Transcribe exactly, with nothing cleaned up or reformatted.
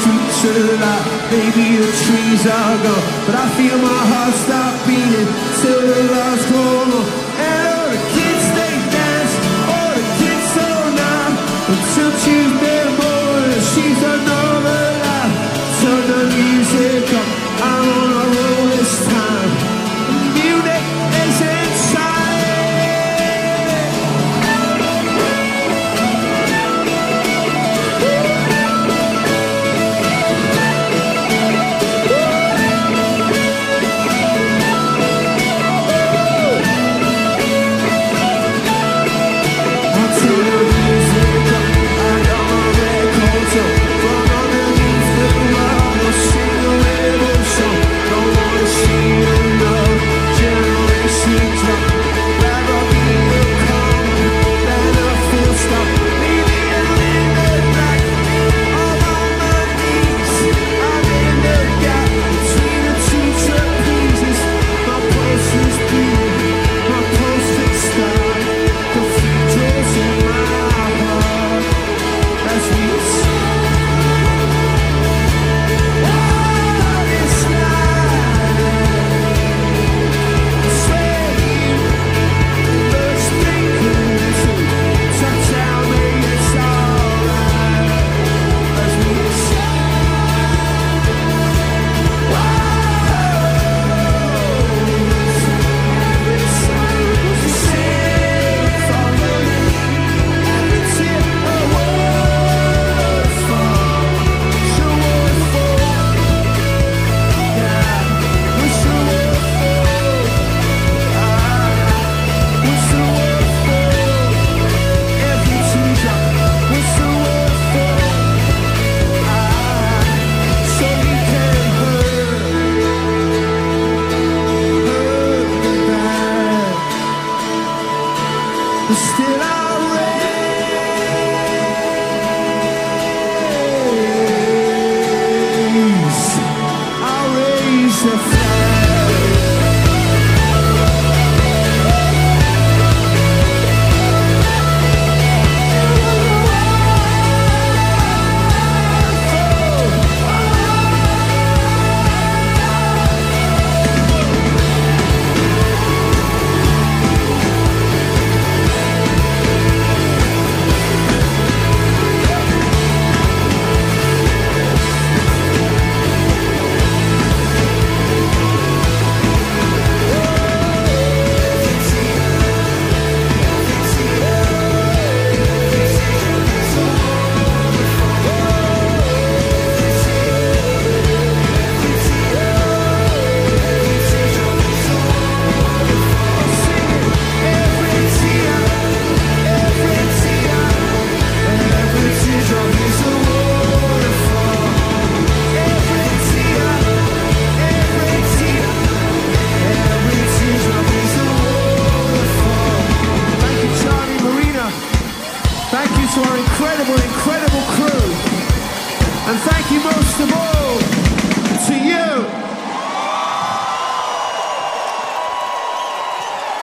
streets alive. Maybe the trees are gone, but I feel my heart stop beating till the love's gone on. And all the kids they dance, all the kids so loud, until Tuesday morning she's another life. Turn the music up, I'm on a roll this time. The music is inside. Still I raise, I raise the flag. Thank you to our incredible, incredible crew. And thank you most of all